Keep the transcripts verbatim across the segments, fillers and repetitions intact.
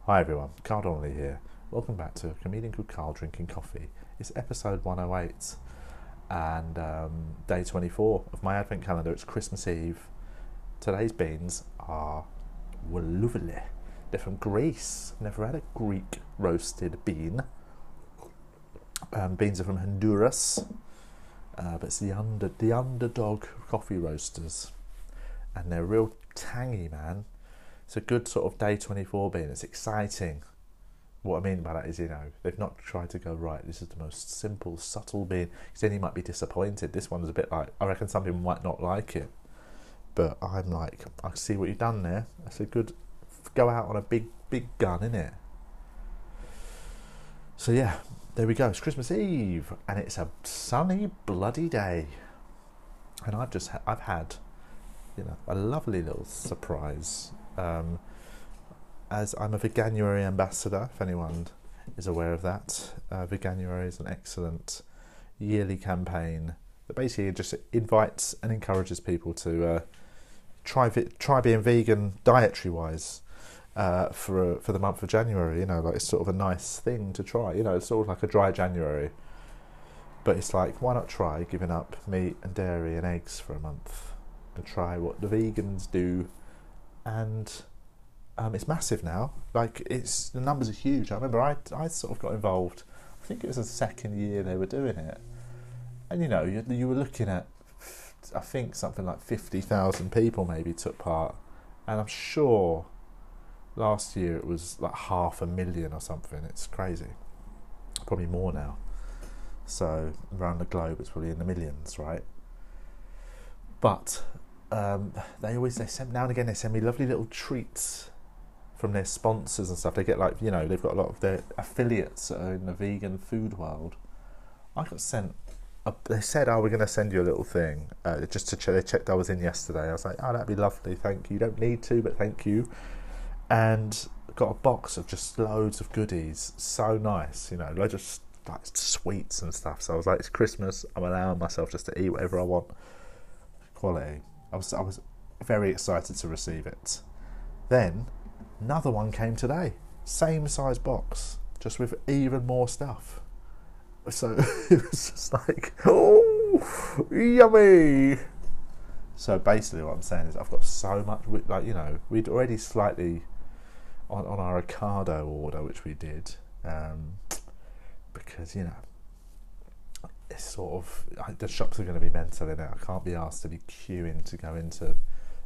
Hi everyone, Carl Donnelly here. Welcome back to A Comedian Called Carl Drinking Coffee. It's episode one oh eight and um, day twenty-four of my advent calendar. It's Christmas Eve. Today's beans are lovely. They're from Greece. Never had a Greek roasted bean. Um, beans are from Honduras, uh, but it's the under the underdog coffee roasters, and they're real tangy, man. It's a good sort of day twenty-four bean. It's exciting. What I mean by that is, you know, they've not tried to go, right, this is the most simple, subtle bean, because then you might be disappointed. This one's a bit like, I reckon some people might not like it, but I'm like, I see what you've done there. That's a good, go out on a big, big gun, innit? So yeah, there we go. It's Christmas Eve, and it's a sunny, bloody day. And I've just, ha- I've had, you know, a lovely little surprise. Um, as I'm a Veganuary ambassador, if anyone is aware of that. Uh, Veganuary is an excellent yearly campaign that basically just invites and encourages people to uh, try vi- try being vegan dietary-wise uh, for for the month of January. You know, like it's sort of a nice thing to try. You know, it's sort of like a dry January, but it's like, why not try giving up meat and dairy and eggs for a month and try what the vegans do. And um, it's massive now. Like, it's the numbers are huge. I remember I I sort of got involved. I think it was the second year they were doing it, and you know you, you were looking at, I think something like fifty thousand people maybe took part, and I'm sure last year it was like half a million or something. It's crazy, probably more now. So around the globe, it's probably in the millions, right? But Um, they always they send now and again they send me lovely little treats from their sponsors and stuff. They get, like, you know, they've got a lot of their affiliates that are in the vegan food world. I got sent a, they said, oh, we're going to send you a little thing uh, just to check. They checked I was in yesterday. I was like, oh, that'd be lovely, thank you. You don't need to, but thank you. And got a box of just loads of goodies. So nice, you know, loads of like sweets and stuff. So I was like, it's Christmas, I'm allowing myself just to eat whatever I want. Quality. I was I was very excited to receive it. Then another one came today, same size box, just with even more stuff. So it was just like, oh, yummy. So basically, what I'm saying is, I've got so much. Like, you know, we'd already slightly on on our Ocado order, which we did, um, because, you know, it's sort of, the shops are going to be mental in it. I can't be asked to be queuing to go into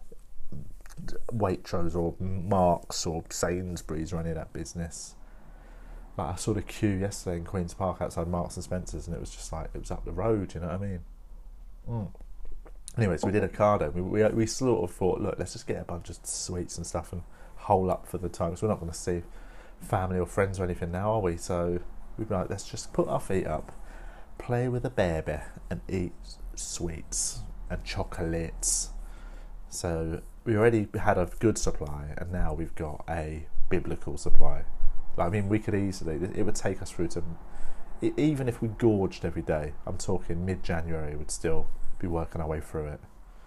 Waitrose or Marks or Sainsbury's or any of that business. Like, I saw the queue yesterday in Queen's Park outside Marks and Spencer's, and it was just like, it was up the road, you know what I mean? Mm. Anyway, so we did Ocado. We, we we sort of thought, look, let's just get a bunch of sweets and stuff and hole up for the time, because we're not going to see family or friends or anything now, are we? So we'd be like, let's just put our feet up, play with a baby, and eat sweets and chocolates. So we already had a good supply, and now we've got a biblical supply. Like, I mean, we could easily, it would take us through to, even if we gorged every day, I'm talking mid-January, we'd still be working our way through it.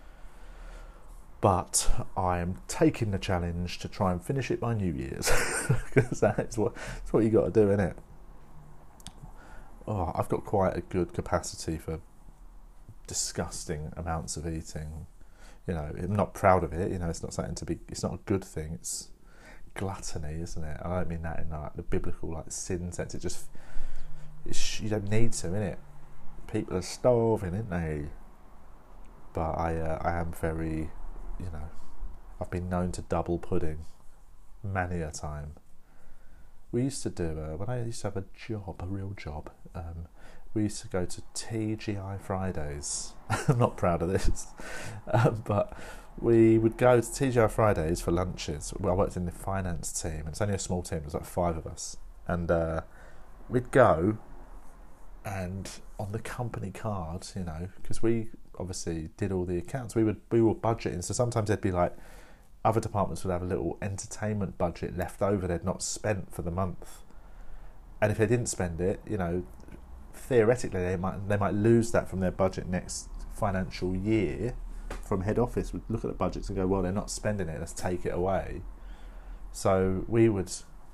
But I am taking the challenge to try and finish it by New Year's, because that's what, that's what you got to do, innit? Oh, I've got quite a good capacity for disgusting amounts of eating. You know, I'm not proud of it. You know, it's not something to be. It's not a good thing. It's gluttony, isn't it? I don't mean that in like the biblical like sin sense. It just, it's, you don't need to, innit? People are starving, aren't they? But I, uh, I am very, you know, I've been known to double pudding many a time. We used to do, uh, when I used to have a job, a real job, um, we used to go to T G I Fridays. I'm not proud of this, um, but we would go to T G I Fridays for lunches. Well, I worked in the finance team, and it's only a small team, there's like five of us. And uh, we'd go, and on the company card, you know, because we obviously did all the accounts, we would we were budgeting, so sometimes they'd be like, other departments would have a little entertainment budget left over they'd not spent for the month, and if they didn't spend it, you know, theoretically they might they might lose that from their budget next financial year. From head office would look at the budgets and go, well, they're not spending it, let's take it away. So we would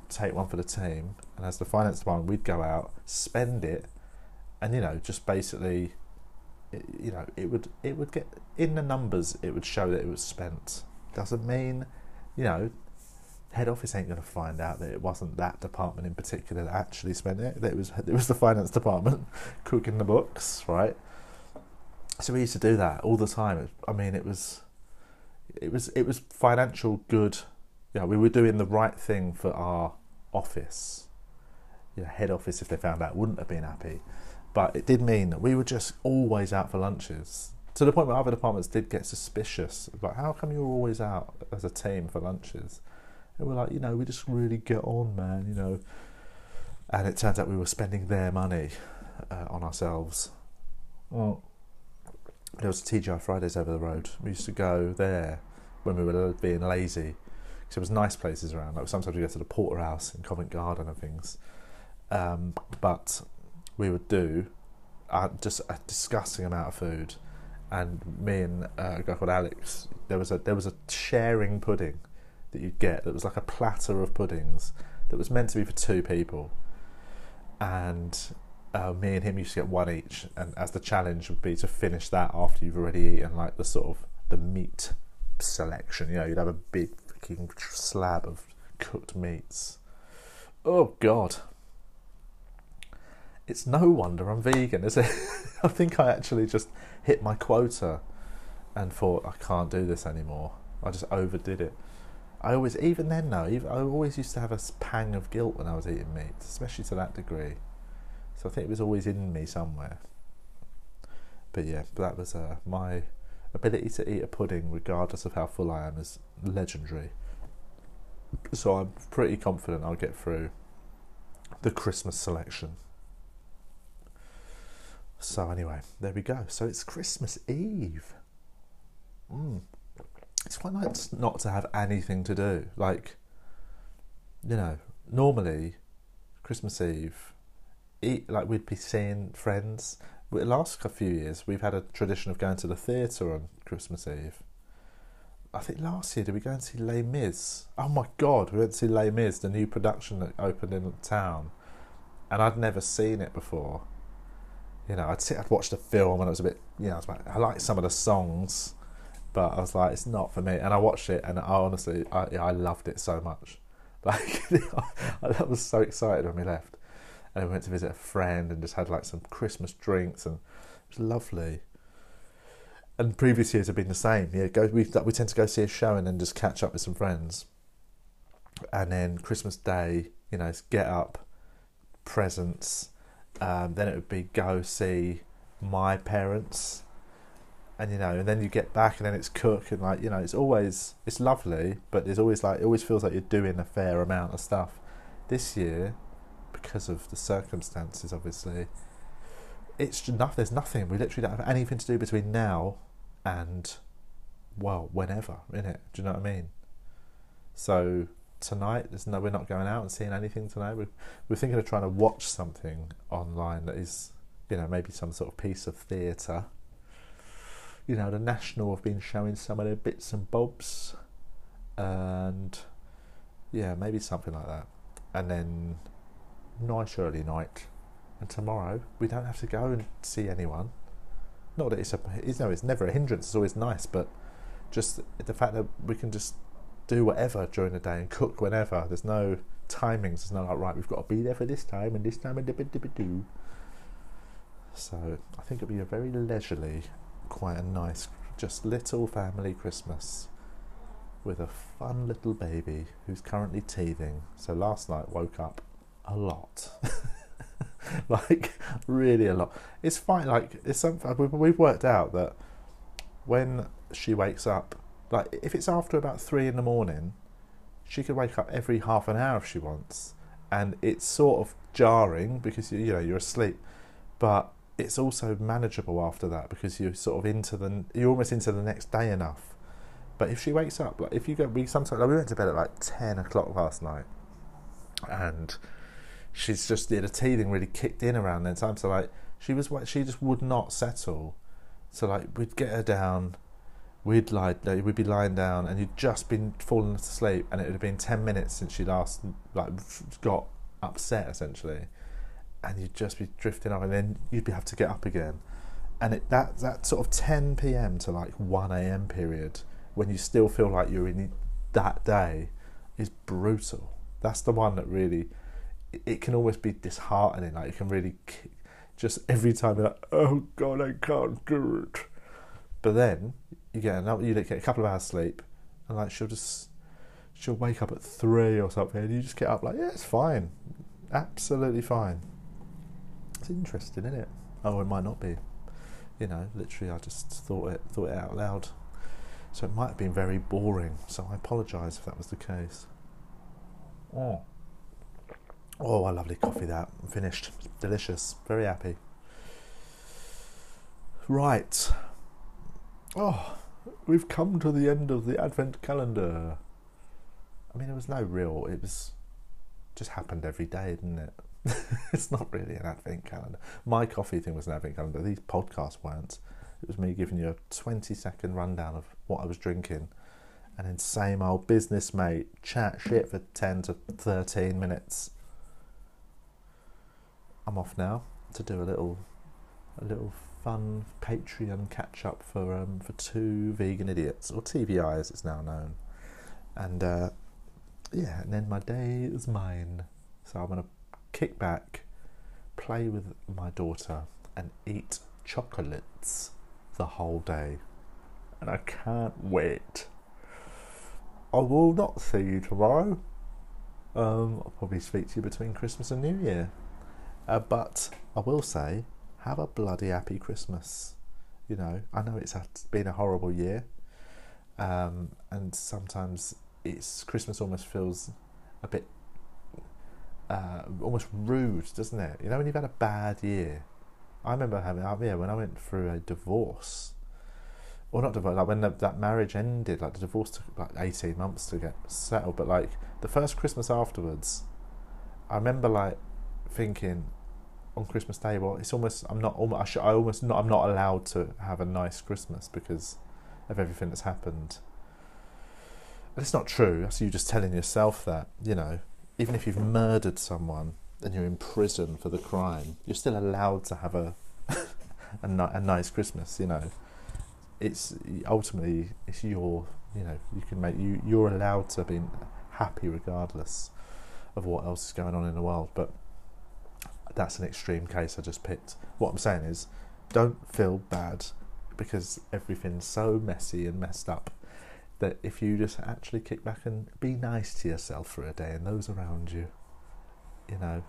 take one for the team, and as the finance department, we'd go out, spend it, and you know, just basically, it, you know, it would it would get in the numbers. It would show that it was spent. Doesn't mean, you know, head office ain't going to find out that it wasn't that department in particular that actually spent it. That it was it was the finance department cooking the books, right? So we used to do that all the time. I mean, it was, it was it was financial good. Yeah, we were doing the right thing for our office. You know, head office, if they found out, wouldn't have been happy. But it did mean that we were just always out for lunches, to the point where other departments did get suspicious. Like, how come you're always out as a team for lunches? And we're like, you know, we just really get on, man, you know. And it turns out we were spending their money uh, on ourselves. Well, there was T G I Fridays over the road. We used to go there when we were being lazy. Because there was nice places around. Like sometimes we go to the Porterhouse in Covent Garden and things. Um, but we would do uh, just a disgusting amount of food. And me and uh, a guy called Alex, there was a there was a sharing pudding that you'd get that was like a platter of puddings that was meant to be for two people. And uh, me and him used to get one each. And as the challenge would be to finish that after you've already eaten like the sort of the meat selection. You know, you'd have a big fucking slab of cooked meats. Oh God. It's no wonder I'm vegan, is it? I think I actually just hit my quota and thought, I can't do this anymore. I just overdid it. I always, even then though, even, I always used to have a pang of guilt when I was eating meat, especially to that degree. So I think it was always in me somewhere. But yeah, that was uh, my ability to eat a pudding, regardless of how full I am, is legendary. So I'm pretty confident I'll get through the Christmas selection. So anyway, there we go. So it's Christmas Eve. Mm. It's quite nice not to have anything to do. Like, you know, normally Christmas Eve, eat like we'd be seeing friends. The last few years, we've had a tradition of going to the theatre on Christmas Eve. I think last year, did we go and see Les Mis? Oh my God, we went to see Les Mis, the new production that opened in town. And I'd never seen it before. You know, I'd sit, I'd watch the film, and it was a bit, you know, I was like, I like some of the songs, but I was like, it's not for me. And I watched it, and I honestly, I, I loved it so much. Like, I was so excited when we left. And we went to visit a friend and just had like some Christmas drinks, and it was lovely. And previous years have been the same. Yeah, go. We we tend to go see a show and then just catch up with some friends. And then Christmas Day, you know, get up, presents. Um, then it would be go see my parents, and you know, and then you get back, and then it's cook, and like, you know, it's always, it's lovely, but there's always like, it always feels like you're doing a fair amount of stuff. This year, because of the circumstances, obviously, it's enough. There's nothing. We literally don't have anything to do between now and, well, whenever, innit? Do you know what I mean? So tonight, there's no, we're not going out and seeing anything tonight. We're, we're thinking of trying to watch something online that is, you know, maybe some sort of piece of theatre. You know, the National have been showing some of their bits and bobs, and yeah, maybe something like that. And then nice early night, and tomorrow we don't have to go and see anyone. Not that it's a, it's, no, it's never a hindrance. It's always nice, but just the fact that we can just do whatever during the day and cook whenever. There's no timings. There's no like, right, we've got to be there for this time and this time and dip dip do. So I think it'll be a very leisurely, quite a nice, just little family Christmas with a fun little baby who's currently teething. So last night woke up a lot. Like really a lot. It's fine. Like it's something we've, we've worked out that when she wakes up, like if it's after about three in the morning, she could wake up every half an hour if she wants, and it's sort of jarring because you, you know you're asleep, but it's also manageable after that because you're sort of into the you're almost into the next day enough. But if she wakes up, like if you go, we sometimes like, we went to bed at like ten o'clock last night, and she's just yeah, the teething really kicked in around then time. So like she was she just would not settle. So like we'd get her down. we'd lie, we'd be lying down, and you'd just been falling asleep, and it would have been ten minutes since you last like got upset essentially, and you'd just be drifting off, and then you'd be have to get up again, and it, that that sort of ten p.m. to like one a.m. period when you still feel like you're in that day is brutal. That's the one that really, it can almost be disheartening. Like, you can really just every time you're like, oh God, I can't do it. But then you get another, you get a couple of hours sleep, and like she'll just she'll wake up at three or something, and you just get up like, yeah, it's fine, absolutely fine. It's interesting, isn't it? Oh, it might not be. You know, literally, I just thought it thought it out loud. So it might have been very boring. So I apologise if that was the case. Oh, oh, a lovely coffee that. I'm finished. Delicious. Very happy. Right. Oh, we've come to the end of the Advent calendar. I mean, there was no real, it was just happened every day, didn't it? It's not really an Advent calendar. My coffee thing was an Advent calendar. These podcasts weren't. It was me giving you a twenty second rundown of what I was drinking, and then same old business mate, chat shit for ten to thirteen minutes. I'm off now to do a little a little fun Patreon catch up for um for two vegan idiots, or T V I as it's now known. And uh, yeah, and then my day is mine. So I'm gonna kick back, play with my daughter, and eat chocolates the whole day. And I can't wait. I will not see you tomorrow. Um, I'll probably speak to you between Christmas and New Year. Uh, but I will say, have a bloody happy Christmas. You know, I know it's been a horrible year. Um, and sometimes it's Christmas almost feels a bit uh, almost rude, doesn't it? You know, when you've had a bad year. I remember having, yeah, when I went through a divorce, or not divorce, like when the, that marriage ended, like the divorce took like eighteen months to get settled, but like the first Christmas afterwards, I remember like thinking on Christmas Day, well, it's almost, I'm not, I, should, I almost not, I'm not allowed to have a nice Christmas because of everything that's happened. And it's not true, that's you just telling yourself that, you know, even if you've murdered someone and you're in prison for the crime, you're still allowed to have a a, ni- a nice Christmas. You know, it's ultimately it's your, you know, you can make you you're allowed to be happy regardless of what else is going on in the world. But that's an extreme case I just picked. What I'm saying is, don't feel bad because everything's so messy and messed up that if you just actually kick back and be nice to yourself for a day and those around you, you know,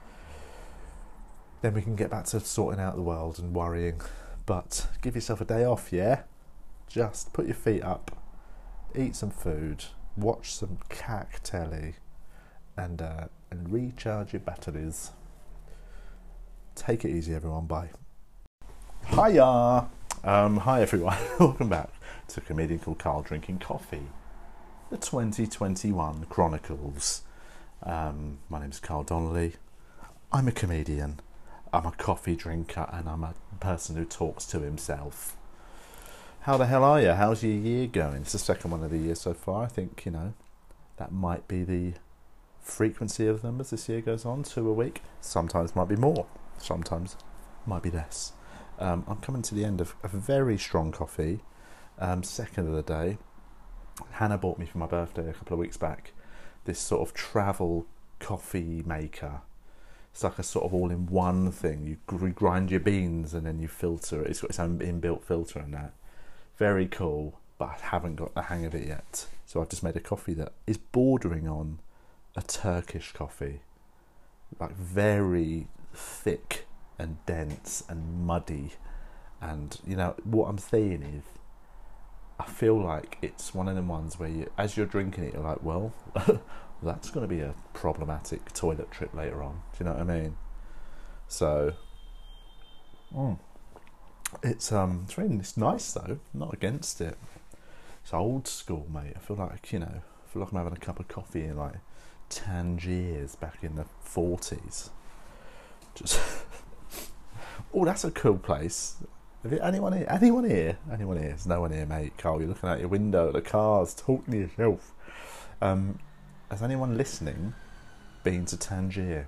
then we can get back to sorting out the world and worrying. But give yourself a day off, yeah? Just put your feet up, eat some food, watch some cack telly, and uh, and recharge your batteries. Take it easy, everyone. Bye. Hiya! Um, hi, everyone. Welcome back to a comedian called Carl Drinking Coffee, the twenty twenty-one Chronicles. Um, my name's Carl Donnelly. I'm a comedian, I'm a coffee drinker, and I'm a person who talks to himself. How the hell are you? How's your year going? It's the second one of the year so far. I think, you know, that might be the frequency of them as this year goes on, two a week. Sometimes might be more, sometimes might be less. Um, I'm coming to the end of a very strong coffee, um, second of the day. Hannah bought me for my birthday a couple of weeks back this sort of travel coffee maker. It's like a sort of all-in-one thing. You grind your beans and then you filter it. It's got its own inbuilt filter and that. Very cool, but I haven't got the hang of it yet. So I've just made a coffee that is bordering on a Turkish coffee. Like very thick and dense and muddy. And, you know, what I'm saying is, I feel like it's one of them ones where you, as you're drinking it, you're like, well, that's going to be a problematic toilet trip later on. Do you know what I mean? So, mm, it's um, it's really, it's nice though. I'm not against it. It's old school, mate. I feel like, you know, I feel like I'm having a cup of coffee in like Tangiers back in the forties. Just, oh, that's a cool place. Have you, anyone here? Anyone here? Anyone here? There's no one here, mate. Carl, you're looking out your window at the cars, talking to yourself. Um, has anyone listening been to Tangier?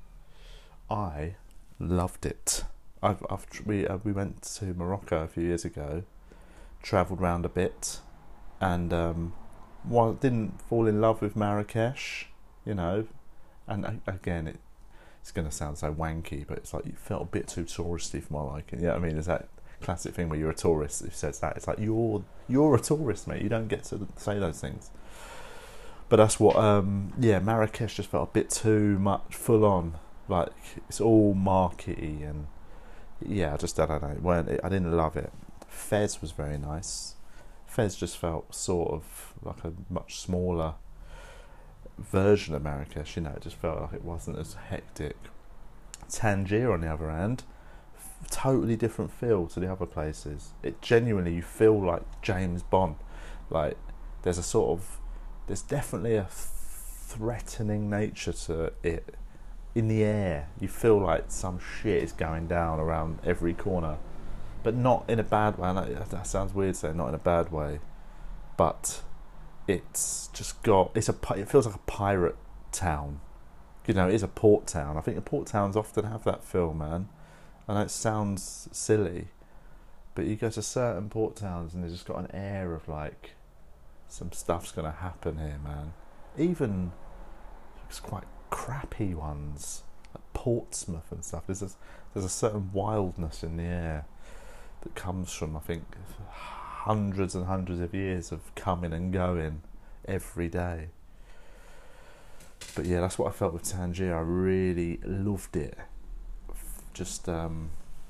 I loved it. I've, I've we uh, we went to Morocco a few years ago, travelled around a bit, and um, while didn't fall in love with Marrakesh, you know, and uh, again it, it's going to sound so wanky, but it's like you felt a bit too touristy for my liking. Yeah, I mean, there's that classic thing where you're a tourist who says that. It's like you're you're a tourist, mate. You don't get to say those things. But that's what, um, yeah, Marrakesh just felt a bit too much full on. Like it's all markety and yeah, I just I don't know. It weren't it, I didn't love it. Fez was very nice. Fez just felt sort of like a much smaller version of Marrakesh. You know, it just felt like it wasn't as hectic. Tangier, on the other hand, totally different feel to the other places. It genuinely, you feel like James Bond. Like there's a sort of, there's definitely a threatening nature to it. In the air, you feel like some shit is going down around every corner, but not in a bad way. That, that sounds weird saying not in a bad way, but it's just got, it's a, it feels like a pirate town. You know, it is a port town. I think the port towns often have that feel, man. I know it sounds silly, but you go to certain port towns and they've just got an air of like some stuff's going to happen here, man. Even it's quite crappy ones like Portsmouth and stuff. There's a, there's a certain wildness in the air that comes from, I think, hundreds and hundreds of years of coming and going every day. But yeah, that's what I felt with Tangier. I really loved it. Just um,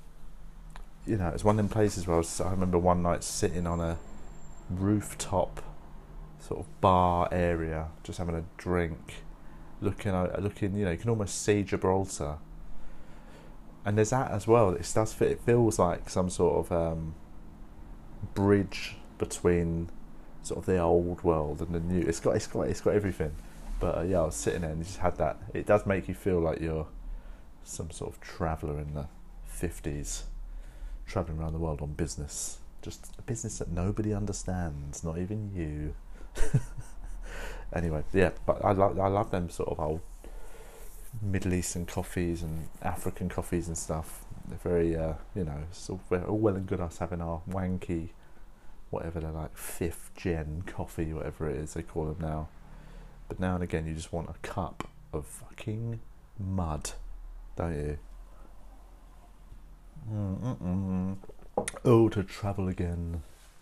you know, it's one of them places where I, was, I remember one night sitting on a rooftop sort of bar area, just having a drink, looking, looking. You know, you can almost see Gibraltar, and there's that as well. It does fit. It feels like some sort of um, bridge between sort of the old world and the new. It's got, it's got, it's got everything. But uh, yeah, I was sitting there and you just had that. It does make you feel like you're some sort of traveller in the fifties, travelling around the world on business. Just a business that nobody understands, not even you. Anyway, yeah, but I love I love them sort of old Middle Eastern coffees and African coffees and stuff. They're very, uh, you know, sort of all well and good us having our wanky, whatever they're like, fifth gen coffee, whatever it is they call them now. But now and again, you just want a cup of fucking mud, don't you? Mm-mm-mm. Oh, to travel again.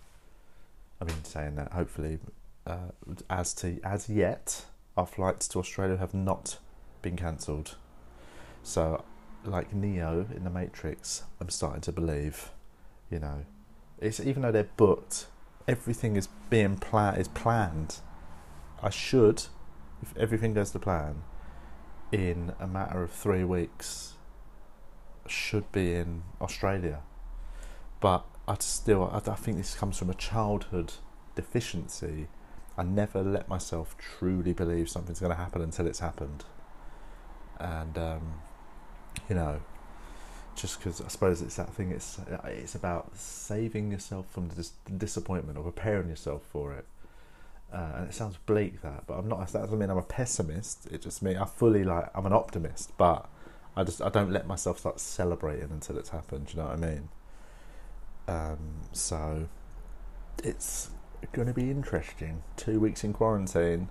I mean, saying that, hopefully, uh, as to as yet, our flights to Australia have not been cancelled. So, like Neo in the Matrix, I'm starting to believe. You know, it's even though they're booked, everything is being pla- is planned. I should, if everything goes to plan, in a matter of three weeks, should be in Australia. But I still, I, I think this comes from a childhood deficiency. I never let myself truly believe something's going to happen until it's happened. And, um, you know, just because I suppose it's that thing, it's, it's about saving yourself from the dis- disappointment or preparing yourself for it. Uh, and it sounds bleak, that, but I'm not. That doesn't mean I'm a pessimist. It just means I fully like I'm an optimist, but I just I don't let myself start celebrating until it's happened. Do you know what I mean? Um, so it's going to be interesting. Two weeks in quarantine,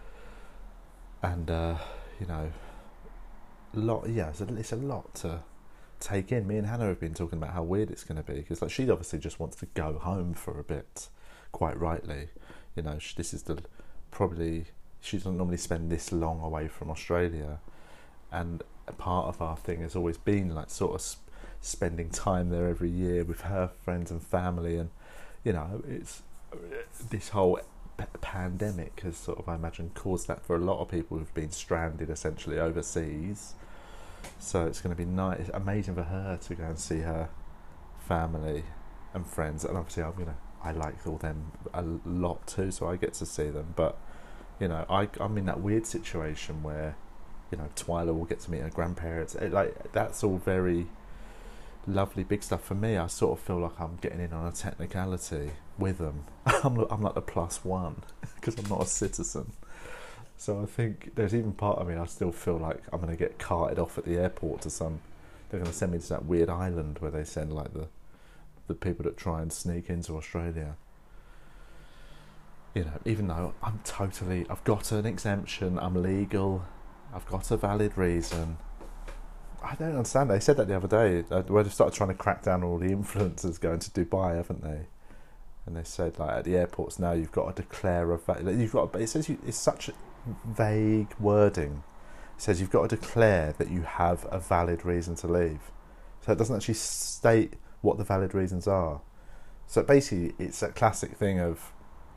and uh, you know, a lot. Yeah, it's a, it's a lot to take in. Me and Hannah have been talking about how weird it's going to be because, like, she obviously just wants to go home for a bit, quite rightly. You know, this is the probably she doesn't normally spend this long away from Australia, and a part of our thing has always been like sort of sp- spending time there every year with her friends and family, and you know, it's this whole p- pandemic has sort of, I imagine, caused that for a lot of people who've been stranded essentially overseas. So it's going to be nice, amazing for her to go and see her family and friends, and obviously I'm gonna. I like all them a lot too, so I get to see them. But you know, I I'm in that weird situation where, you know, Twyla will get to meet her grandparents. It, like that's all very lovely big stuff. For me, I sort of feel like I'm getting in on a technicality with them. I'm, I'm like the plus one because I'm not a citizen. So I think there's even part of me, I still feel like I'm going to get carted off at the airport to some, they're going to send me to that weird island where they send like the, the people that try and sneak into Australia. You know, even though I'm totally, I've got an exemption, I'm legal, I've got a valid reason. I don't understand. They said that the other day, uh, where they started trying to crack down on all the influencers going to Dubai, haven't they? And they said, like, at the airports now, you've got to declare a, va- you've got, it says you, it's such vague wording. It says you've got to declare that you have a valid reason to leave. So it doesn't actually state what the valid reasons are. So basically, it's a classic thing of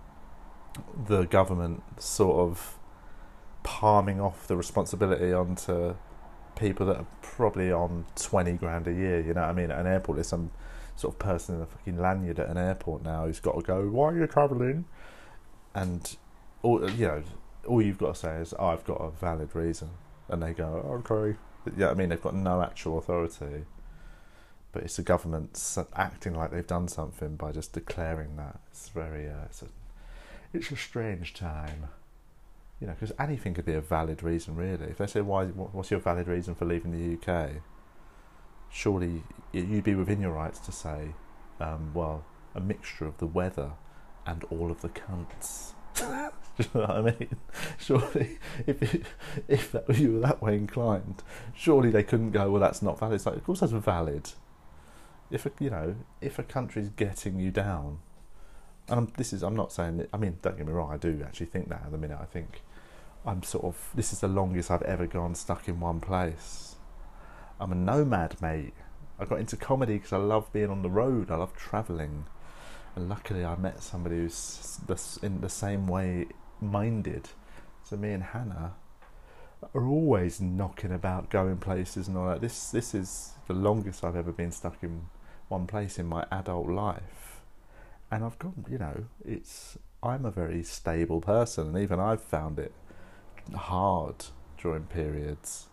the government sort of palming off the responsibility onto people that are probably on twenty grand a year. You know what I mean? At an airport, there's some sort of person in a fucking lanyard at an airport now who's got to go, why are you travelling? And all, you know, all you've got to say is, oh, I've got a valid reason. And they go, okay. Yeah, I mean, they've got no actual authority. But it's the government acting like they've done something by just declaring that. It's very, uh, it's, a, it's a strange time. You know, because anything could be a valid reason, really. If they say, "Why? What's your valid reason for leaving the U K?" Surely you'd be within your rights to say, um, "Well, a mixture of the weather and all of the cunts." Do you know what I mean? Surely, if it, if that, you were that way inclined, surely they couldn't go, "Well, that's not valid." It's like, of course, that's valid. If a, you know, if a country's getting you down, and I'm, this is, I'm not saying that. I mean, don't get me wrong. I do actually think that at the minute. I think. I'm sort of, this is the longest I've ever gone stuck in one place. I'm a nomad, mate. I got into comedy because I love being on the road. I love travelling. And luckily I met somebody who's in the same way minded. So me and Hannah are always knocking about, going places and all that. This, this is the longest I've ever been stuck in one place in my adult life. And I've got, you know, it's, I'm a very stable person, and even I've found it hard during periods.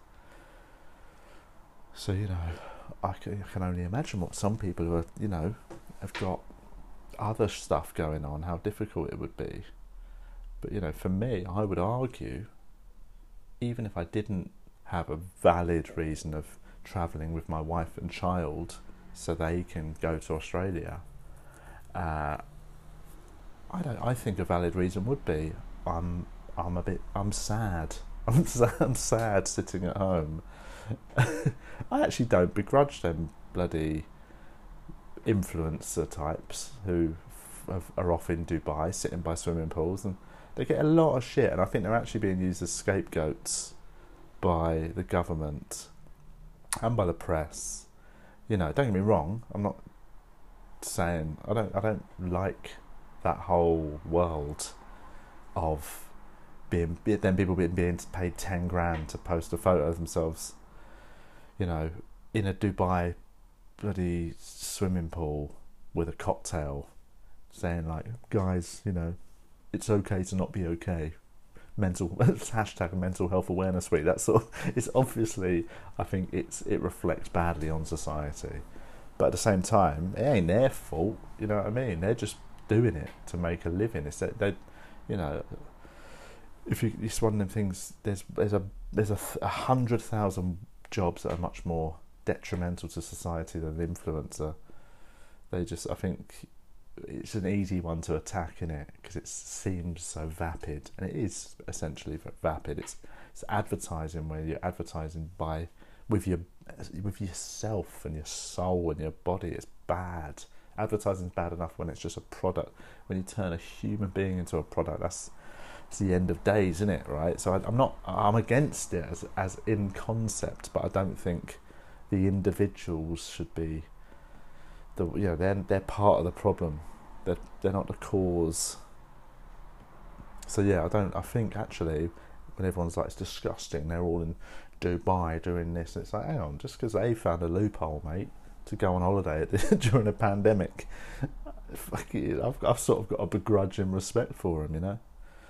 So, you know, I can, I can only imagine what some people who are, you know, have got other stuff going on, how difficult it would be. But, you know, for me, I would argue, even if I didn't have a valid reason of travelling with my wife and child so they can go to Australia, uh, I don't. I think a valid reason would be I'm I'm a bit I'm sad. I'm sad, I'm sad sitting at home. I actually don't begrudge them bloody influencer types who f- are off in Dubai sitting by swimming pools, and they get a lot of shit, and I think they're actually being used as scapegoats by the government and by the press. You know, don't get me wrong, I'm not saying I don't I don't like that whole world of being then people being, being paid ten grand to post a photo of themselves, you know, in a Dubai bloody swimming pool with a cocktail, saying like, guys, you know, it's okay to not be okay. Mental hashtag mental health awareness week. That's sort of, it's obviously, I think it's it reflects badly on society, but at the same time, it ain't their fault. You know what I mean? They're just doing it to make a living. It's that they, you know, if you, it's one of them things. There's there's a there's a, a hundred thousand jobs that are much more detrimental to society than an influencer. They just, I think, it's an easy one to attack in it because it seems so vapid, and it is essentially vapid. It's it's advertising where you're advertising by with your with yourself and your soul and your body. It's bad. Advertising is bad enough when it's just a product. When you turn a human being into a product, that's it's the end of days, isn't it? Right? So I, I'm not. I'm against it as as in concept, but I don't think the individuals should be. The, you know, they're they're part of the problem. They're they're not the cause. So yeah, I don't. I think actually, when everyone's like, it's disgusting, they're all in Dubai doing this. It's like, hang on, just because they found a loophole, mate, to go on holiday at the, during a pandemic, fuck it, I've I've sort of got a begrudging respect for them, you know.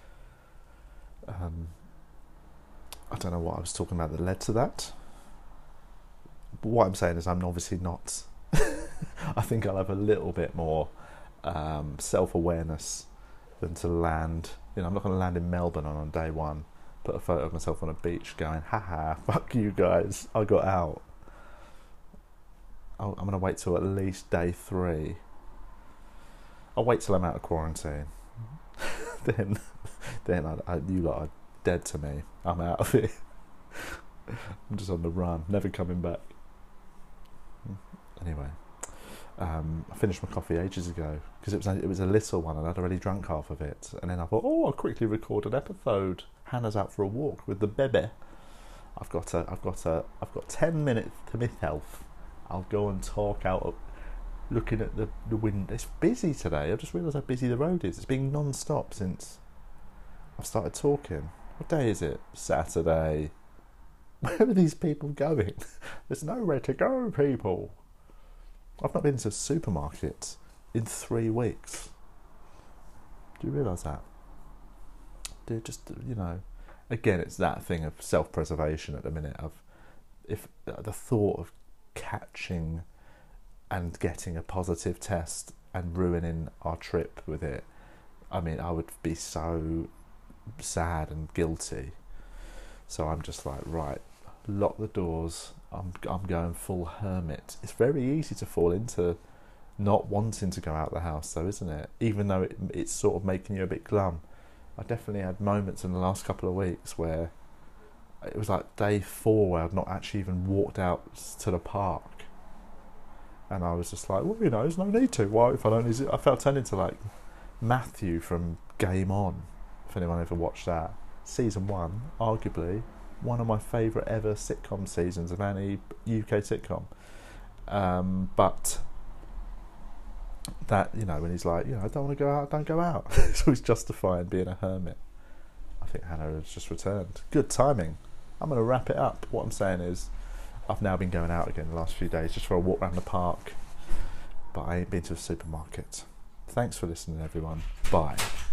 Um, I don't know what I was talking about that led to that. But what I'm saying is, I'm obviously not I think I'll have a little bit more um, self-awareness than to land. You know, I'm not going to land in Melbourne on, on day one, put a photo of myself on a beach going, haha, fuck you guys, I got out. I'll, I'm going to wait till at least day three. I'll wait till I'm out of quarantine. then then I, I, you lot are dead to me. I'm out of it. I'm just on the run, never coming back. Anyway, um, I finished my coffee ages ago because it was a, it was a little one and I'd already drunk half of it. And then I thought, oh, I'll quickly record an episode. Hannah's out for a walk with the baby. I've got a, I've got a, I've got ten minutes to myself. I'll go and talk out of looking at the the wind. It's busy today. I've just realised how busy the road is. It's been non-stop since I've started talking. What day is it? Saturday. Where are these people going? There's nowhere to go, people. I've not been to a supermarket in three weeks. Do you realise that? Do you just, you know, again, it's that thing of self-preservation at the minute. Of if the thought of catching and getting a positive test and ruining our trip with it, I mean, I would be so sad and guilty. So I'm just like, right, lock the doors. I'm I'm going full hermit. It's very easy to fall into not wanting to go out the house, though, isn't it? Even though it, it's sort of making you a bit glum. I definitely had moments in the last couple of weeks where it was like day four where I'd not actually even walked out to the park, and I was just like, well, you know, there's no need to. Why if I don't? Is it? I felt turned into like Matthew from Game On. If anyone ever watched that, season one, arguably one of my favourite ever sitcom seasons of any U K sitcom. Um, but that, you know, when he's like, you know, I don't want to go out, don't go out. So he's justifying being a hermit. I think Hannah has just returned. Good timing. I'm going to wrap it up. What I'm saying is, I've now been going out again the last few days just for a walk around the park, but I ain't been to a supermarket. Thanks for listening, everyone. Bye.